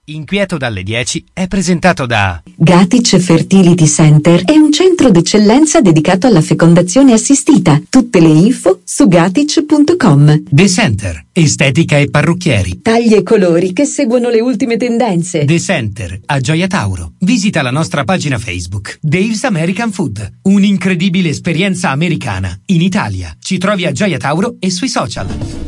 Inquieto dalle 10 è presentato da Gatic Fertility Center è un centro d'eccellenza dedicato alla fecondazione assistita. Tutte le info su gatic.com. The Center, estetica e parrucchieri. Tagli e colori che seguono le ultime tendenze. The Center, a Gioia Tauro. Visita la nostra pagina Facebook, Dave's American Food. Un'incredibile esperienza americana in Italia. Ci trovi a Gioia Tauro e sui social.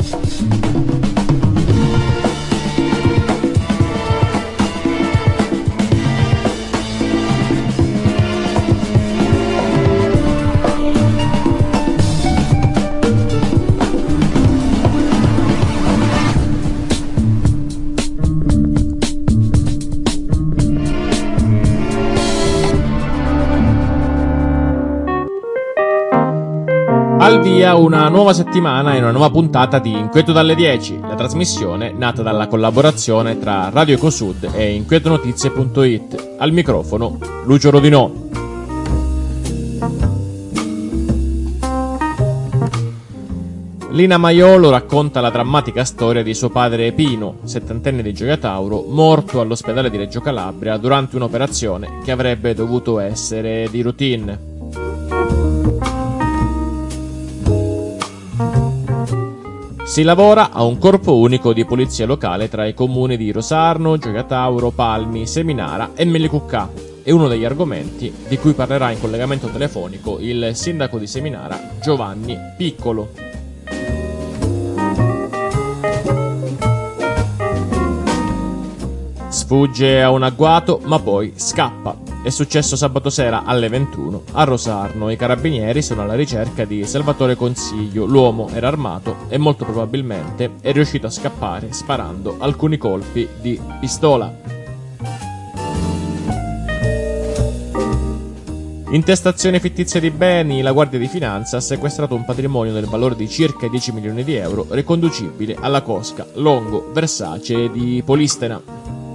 Al via una nuova settimana e una nuova puntata di Inquieto dalle 10, la trasmissione nata dalla collaborazione tra Radio Ecosud e inquietonotizie.it. Al microfono Lucio Rodinò. Lina Maiolo racconta la drammatica storia di suo padre Pino, 70enne di Gioia Tauro, morto all'ospedale di Reggio Calabria durante un'operazione che avrebbe dovuto essere di routine. Si lavora a un corpo unico di polizia locale tra i comuni di Rosarno, Gioia Tauro, Palmi, Seminara e Mellicuccà. È uno degli argomenti di cui parlerà in collegamento telefonico il sindaco di Seminara, Giovanni Piccolo. Sfugge a un agguato, ma poi scappa. È successo sabato sera alle 21 a Rosarno. I carabinieri sono alla ricerca di Salvatore Consiglio. L'uomo era armato e molto probabilmente è riuscito a scappare sparando alcuni colpi di pistola. Intestazione fittizia di beni. La Guardia di Finanza ha sequestrato un patrimonio del valore di circa 10 milioni di euro riconducibile alla cosca Longo Versace di Polistena.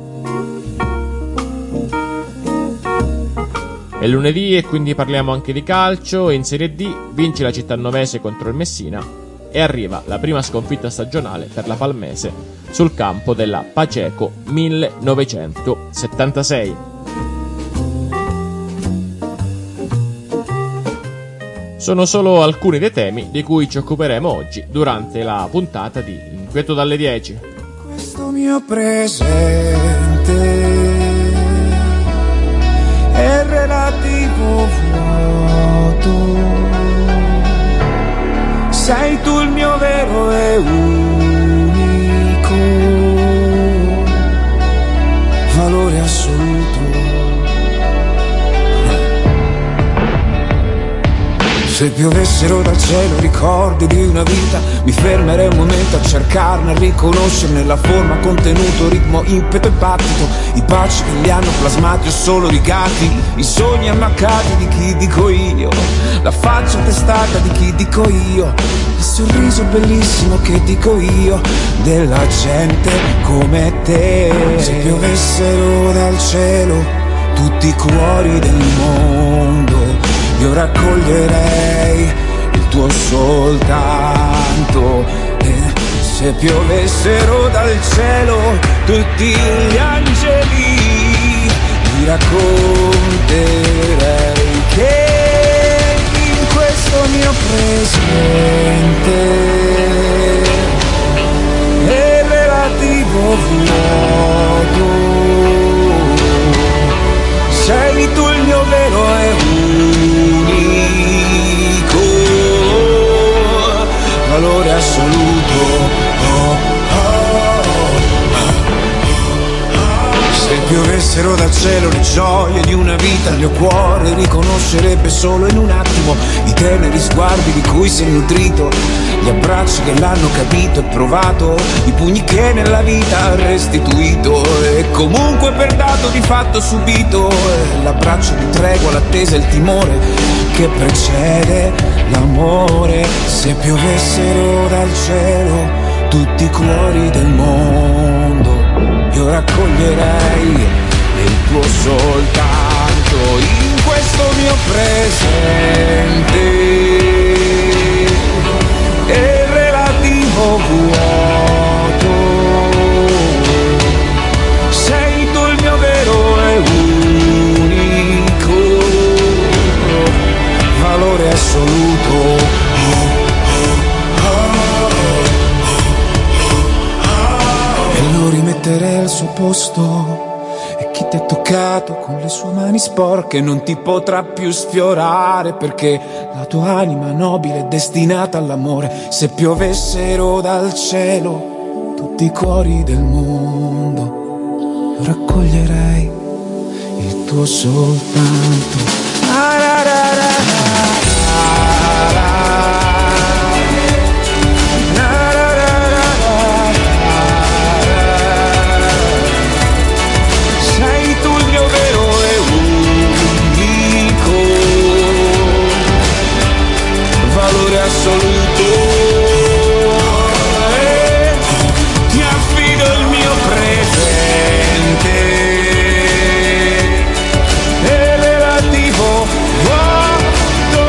È lunedì e quindi parliamo anche di calcio. In Serie D vince la Cittanovese contro il Messina e arriva la prima sconfitta stagionale per la Palmese sul campo della Paceco 1976. Sono solo alcuni dei temi di cui ci occuperemo oggi durante la puntata di Inquieto dalle 10. Questo mio presente è relativo vuoto, sei tu il mio vero e unico valore assoluto. Se piovessero dal cielo ricordi di una vita, mi fermerei un momento a cercarne, a riconoscerne la forma, contenuto, ritmo, impeto e battito, i baci che li hanno plasmati o solo rigati, i sogni ammaccati di chi dico io, la faccia testata di chi dico io, il sorriso bellissimo che dico io, della gente come te. Se piovessero dal cielo tutti i cuori del mondo, io raccoglierei il tuo soltanto. E se piovessero dal cielo tutti gli angeli, vi racconterei che in questo mio presente è relativo vuoto, sei tu il mio vero e unico valore assoluto. Se piovessero dal cielo le gioie di una vita, il mio cuore riconoscerebbe solo in un attimo i teneri sguardi di cui si è nutrito, gli abbracci che l'hanno capito e provato, i pugni che nella vita ha restituito e comunque per dato di fatto subito, l'abbraccio di tregua, l'attesa e il timore che precede l'amore. Se piovessero dal cielo tutti i cuori del mondo, io raccoglierei il tuo soltanto in questo mio presente e relativo vuoto, sei posto. E chi ti ha toccato con le sue mani sporche non ti potrà più sfiorare, perché la tua anima nobile è destinata all'amore. Se piovessero dal cielo tutti i cuori del mondo, io raccoglierei il tuo soltanto. Assoluto, ti affido il mio presente e relativo vuoto,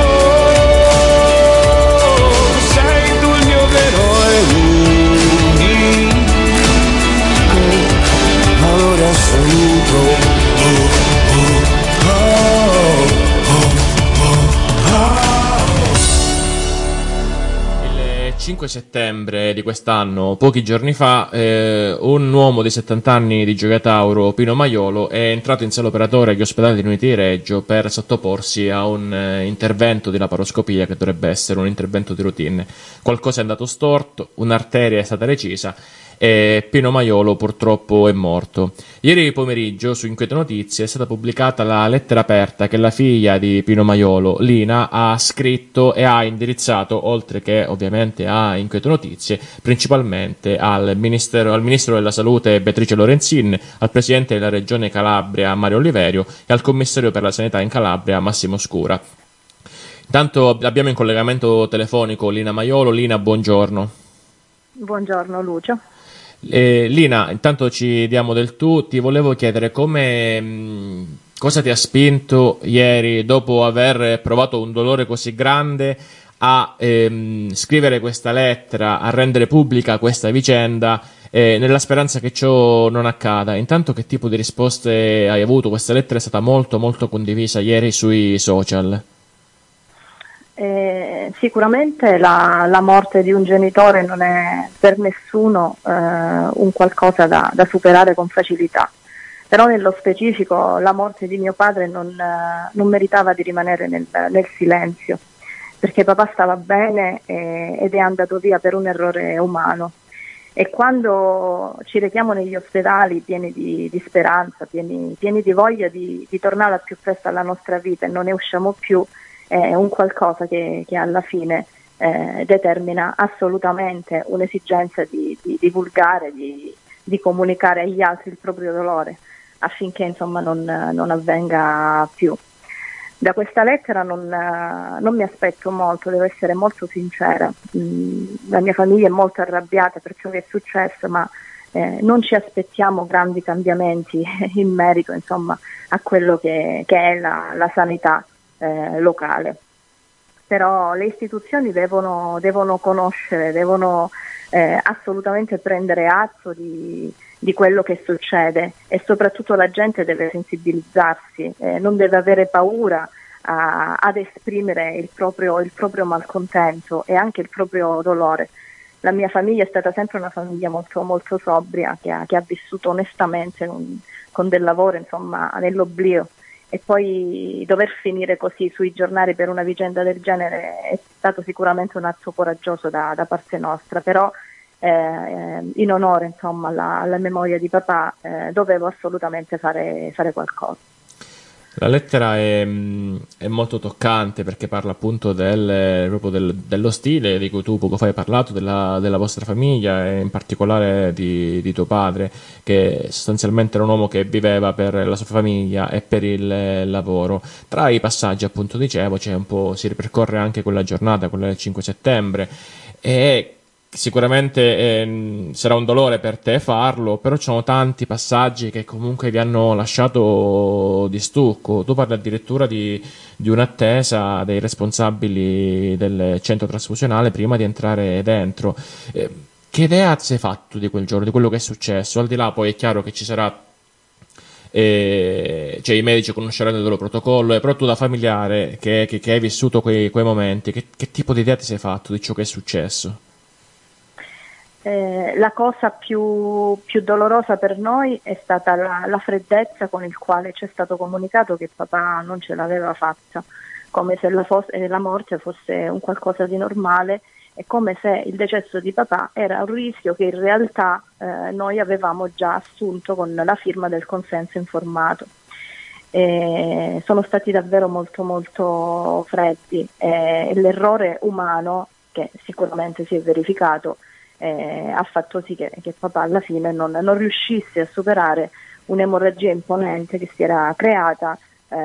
sei tu il mio vero e unico valore assoluto. 5 settembre di quest'anno, pochi giorni fa, un uomo di 70 anni di Gioia Tauro, Pino Maiolo, è entrato in sala operatoria agli ospedali di Uniti di Reggio per sottoporsi a un intervento di laparoscopia che dovrebbe essere un intervento di routine. Qualcosa è andato storto, un'arteria è stata recisa e Pino Maiolo purtroppo è morto. Ieri pomeriggio su Inquiete Notizie è stata pubblicata la lettera aperta che la figlia di Pino Maiolo, Lina, ha scritto e ha indirizzato, oltre che ovviamente a Inquiete Notizie, principalmente al ministro della Salute Beatrice Lorenzin, al presidente della Regione Calabria Mario Oliverio e al commissario per la sanità in Calabria Massimo Scura. Intanto abbiamo in collegamento telefonico Lina Maiolo. Lina, buongiorno. Buongiorno Lucio. Lina, intanto ci diamo del tu. Ti volevo chiedere cosa ti ha spinto ieri, dopo aver provato un dolore così grande, a scrivere questa lettera, a rendere pubblica questa vicenda, nella speranza che ciò non accada. Intanto, che tipo di risposte hai avuto? Questa lettera è stata molto molto condivisa ieri sui social. Sicuramente la morte di un genitore non è per nessuno un qualcosa da superare con facilità, però nello specifico la morte di mio padre non meritava di rimanere nel silenzio, perché papà stava bene ed è andato via per un errore umano, e quando ci rechiamo negli ospedali pieni di speranza, pieni di voglia di tornare al più presto alla nostra vita e non ne usciamo più, è un qualcosa che alla fine determina assolutamente un'esigenza di divulgare, di comunicare agli altri il proprio dolore, affinché insomma non avvenga più. Da questa lettera non mi aspetto molto, devo essere molto sincera. La mia famiglia è molto arrabbiata per ciò che è successo, ma non ci aspettiamo grandi cambiamenti in merito insomma a quello che è la sanità locale. Però le istituzioni devono conoscere, devono assolutamente prendere atto di quello che succede, e soprattutto la gente deve sensibilizzarsi, non deve avere paura ad esprimere il proprio malcontento e anche il proprio dolore. La mia famiglia è stata sempre una famiglia molto, molto sobria, che ha vissuto onestamente con del lavoro insomma nell'oblio, e poi dover finire così sui giornali per una vicenda del genere è stato sicuramente un atto coraggioso da parte nostra, però in onore insomma alla memoria di papà dovevo assolutamente fare qualcosa. La lettera è molto toccante, perché parla appunto dello stile di cui tu poco fa hai parlato, della vostra famiglia, e in particolare di tuo padre, che sostanzialmente era un uomo che viveva per la sua famiglia e per il lavoro. Tra i passaggi, appunto, dicevo, c'è si ripercorre anche quella giornata, quella del 5 settembre, e sicuramente sarà un dolore per te farlo, però ci sono tanti passaggi che comunque vi hanno lasciato di stucco. Tu parli addirittura di un'attesa dei responsabili del centro trasfusionale prima di entrare dentro. Che idea ti sei fatto di quel giorno, di quello che è successo? Al di là, poi è chiaro che ci sarà, cioè i medici conosceranno il loro protocollo, però tu da familiare che hai vissuto quei momenti, che tipo di idea ti sei fatto di ciò che è successo? La cosa più dolorosa per noi è stata la freddezza con il quale ci è stato comunicato che papà non ce l'aveva fatta, come se la morte fosse un qualcosa di normale e come se il decesso di papà era un rischio che in realtà noi avevamo già assunto con la firma del consenso informato. Sono stati davvero molto molto freddi e l'errore umano, che sicuramente si è verificato, ha fatto sì che papà alla fine non riuscisse a superare un'emorragia imponente che si era creata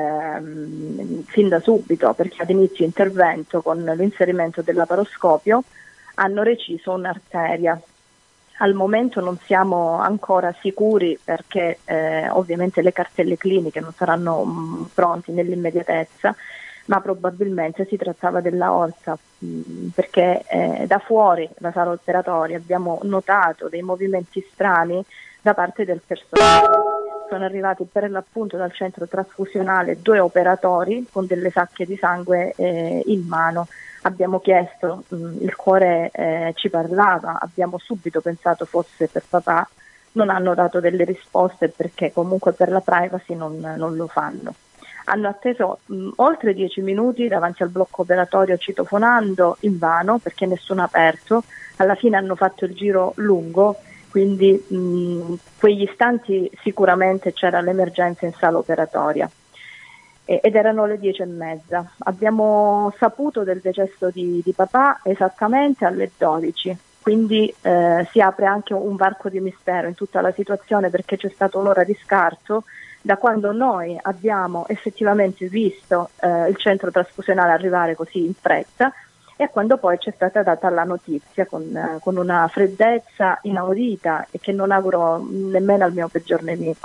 fin da subito, perché ad inizio intervento con l'inserimento dell'aparoscopio hanno reciso un'arteria. Al momento non siamo ancora sicuri perché ovviamente le cartelle cliniche non saranno pronti nell'immediatezza, ma probabilmente si trattava dell'aorta, perché da fuori la sala operatoria abbiamo notato dei movimenti strani da parte del personale. Sono arrivati per l'appunto dal centro trasfusionale 2 operatori con delle sacche di sangue in mano. Abbiamo chiesto, il cuore ci parlava, abbiamo subito pensato fosse per papà, non hanno dato delle risposte perché comunque per la privacy non lo fanno. Hanno atteso oltre 10 minuti davanti al blocco operatorio citofonando invano perché nessuno ha aperto, alla fine hanno fatto il giro lungo, quindi quegli istanti sicuramente c'era l'emergenza in sala operatoria ed erano le 10:30. Abbiamo saputo del decesso di papà esattamente alle 12, quindi si apre anche un varco di mistero in tutta la situazione perché c'è stata un'ora di scarto da quando noi abbiamo effettivamente visto il centro trasfusionale arrivare così in fretta e quando poi ci è stata data la notizia con una freddezza inaudita e che non auguro nemmeno al mio peggior nemico.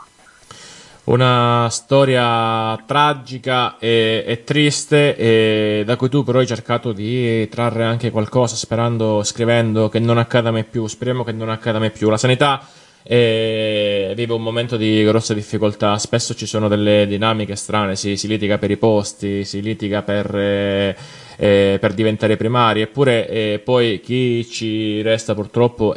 Una storia tragica e triste, e da cui tu però hai cercato di trarre anche qualcosa, scrivendo che non accada mai più. Speriamo che non accada mai più. La sanità vive un momento di grossa difficoltà, spesso ci sono delle dinamiche strane, si litiga per i posti, si litiga per diventare primari, eppure poi chi ci resta purtroppo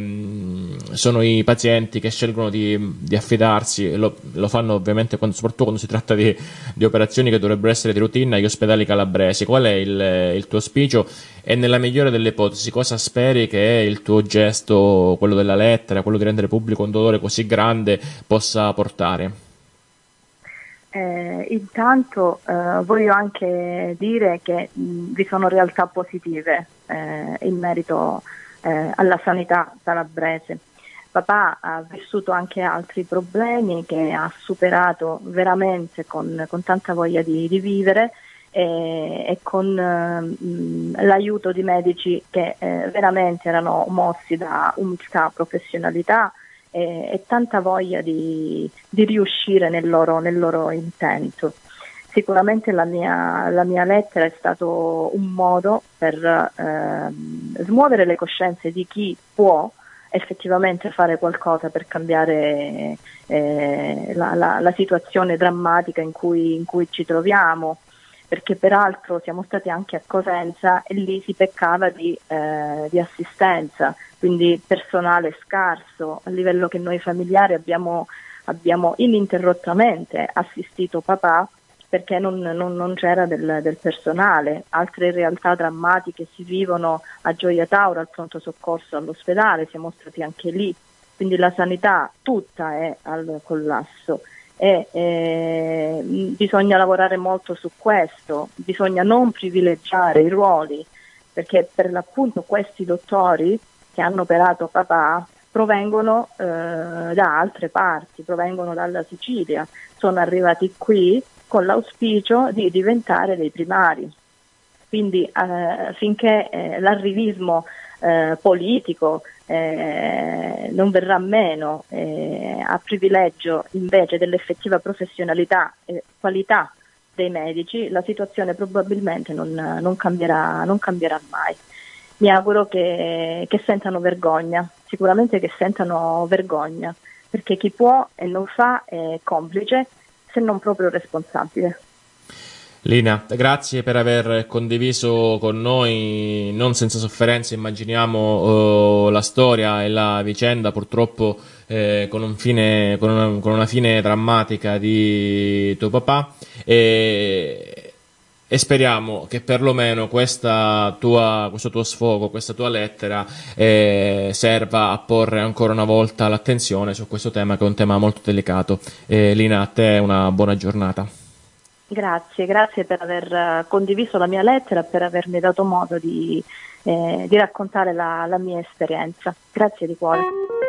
sono i pazienti che scelgono di affidarsi, lo fanno ovviamente soprattutto quando si tratta di operazioni che dovrebbero essere di routine agli ospedali calabresi. Qual è il tuo auspicio e nella migliore delle ipotesi cosa speri che il tuo gesto, quello della lettera, quello di rendere pubblico un dolore così grande, possa portare? Intanto voglio anche dire che vi sono realtà positive in merito alla sanità calabrese. Papà ha vissuto anche altri problemi che ha superato veramente con tanta voglia di vivere e con l'aiuto di medici che veramente erano mossi da umiltà, professionalità e tanta voglia di riuscire nel loro intento. Sicuramente la mia lettera è stato un modo per smuovere le coscienze di chi può effettivamente fare qualcosa per cambiare la situazione drammatica in cui ci troviamo, perché peraltro siamo stati anche a Cosenza e lì si peccava di assistenza, quindi personale scarso, a livello che noi familiari abbiamo ininterrottamente assistito papà perché non c'era del personale. Altre realtà drammatiche si vivono a Gioia Tauro, al pronto soccorso all'ospedale, siamo stati anche lì, quindi la sanità tutta è al collasso e bisogna lavorare molto su questo, bisogna non privilegiare i ruoli, perché per l'appunto questi dottori che hanno operato papà provengono da altre parti, provengono dalla Sicilia, sono arrivati qui con l'auspicio di diventare dei primari. Quindi finché l'arrivismo politico non verrà meno a privilegio invece dell'effettiva professionalità e qualità dei medici, la situazione probabilmente non cambierà mai. Mi auguro che sentano vergogna, sicuramente che sentano vergogna, perché chi può e non fa è complice, se non proprio responsabile. Lina, grazie per aver condiviso con noi, non senza sofferenza, immaginiamo, la storia e la vicenda, purtroppo con una fine drammatica di tuo papà, e speriamo che perlomeno questo tuo sfogo, questa tua lettera serva a porre ancora una volta l'attenzione su questo tema, che è un tema molto delicato. Lina, a te una buona giornata. Grazie per aver condiviso la mia lettera, per avermi dato modo di raccontare la mia esperienza. Grazie di cuore.